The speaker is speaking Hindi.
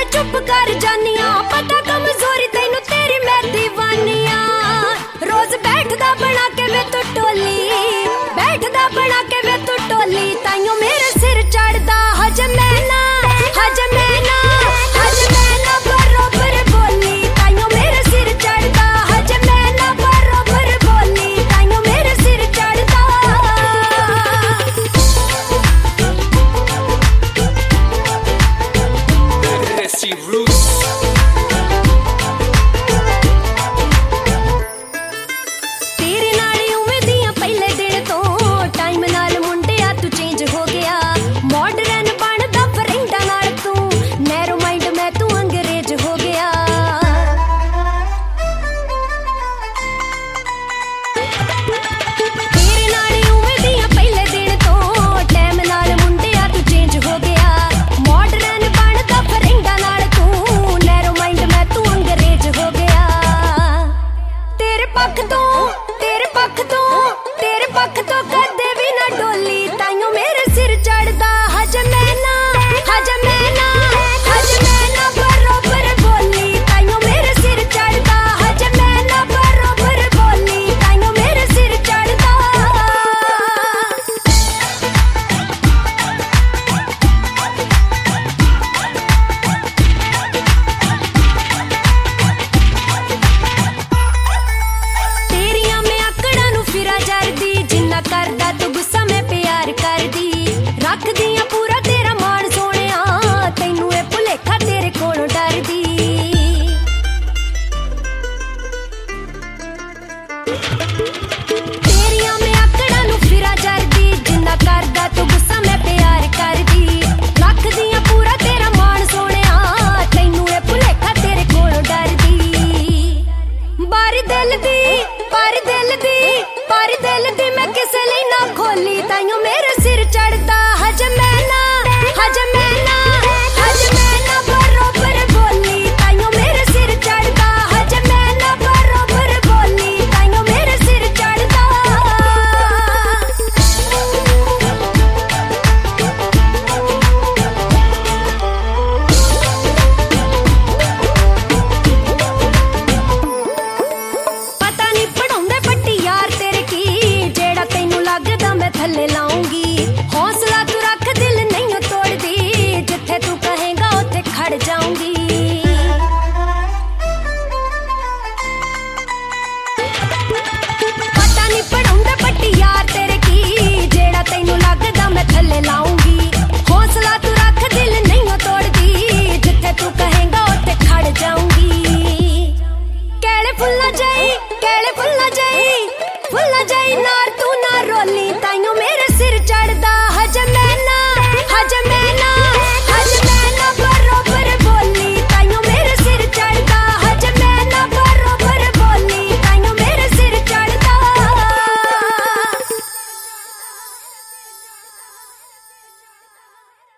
चुप कर जानिया पता कमजोरी तेनू तेरी मैं दीवानिया रोज बैठदा बना के वे तू टोली बैठदा बना के वे तू टोली ताइयों मेरे सिर चढ़दा हज मैं ना बरोबर बोली ताइयों मेरे सिर चढ़दा हज मैं ना बरोबर बोली ताइयों मेरे सिर चढ़दा फुल्ला जाई नार तू ना रोली ताइयों मेरे